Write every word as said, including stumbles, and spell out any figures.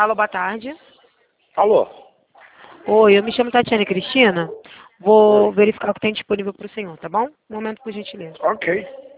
Alô, boa tarde. Alô? Oi, eu me chamo Tatiana Cristina. Vou verificar o que tem disponível para o senhor, tá bom? Um momento, por gentileza. Ok.